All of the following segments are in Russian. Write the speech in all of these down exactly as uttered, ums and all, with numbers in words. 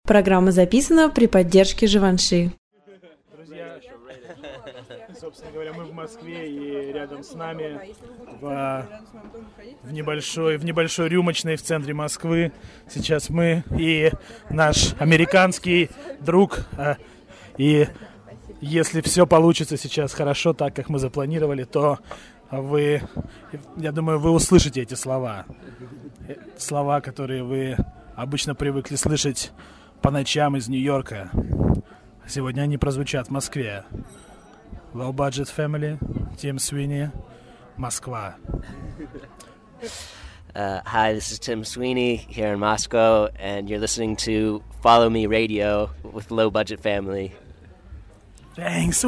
Программа записана при поддержке Живанши. Друзья, собственно говоря, мы в Москве, и рядом с нами в, в, небольшой, в небольшой рюмочной в центре Москвы сейчас мы и наш американский друг. И если все получится сейчас хорошо, так как мы запланировали, то вы, я думаю, вы услышите эти слова. Слова, которые вы обычно привыкли слышать по ночам из Нью-Йорка. Сегодня они прозвучат в Москве. Low Budget Family, Tim Sweeney, Москва. Uh, hi, this is Tim Sweeney here in Moscow, and you're listening to Follow Me Radio with Low Budget Family. Thanks.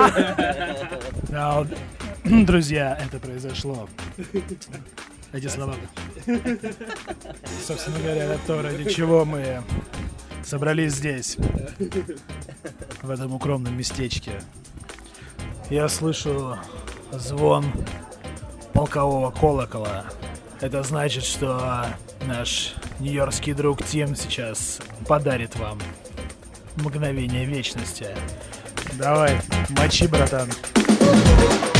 No, друзья, это произошло. Эти слова. Собственно говоря, это то, ради чего мы собрались здесь, в этом укромном местечке. Я слышу звон полкового колокола. Это значит, что наш нью-йоркский друг Тим сейчас подарит вам мгновение вечности. Давай, мочи, братан.